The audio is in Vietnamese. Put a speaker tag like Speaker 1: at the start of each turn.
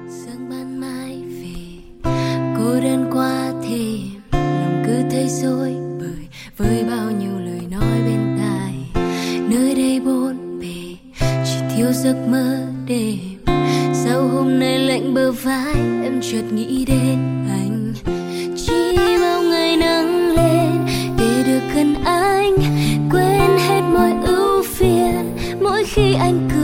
Speaker 1: Sương ban mai về, cô đơn qua thềm, lòng cứ thấy rối bời với bao nhiêu lời nói bên tai. Nơi đây bốn bề chỉ thiếu giấc mơ đêm. Sao hôm nay lạnh bờ vai, em chợt nghĩ đến anh. Chỉ bao ngày nắng lên để được gần anh, quên hết mọi ưu phiền mỗi khi anh cười.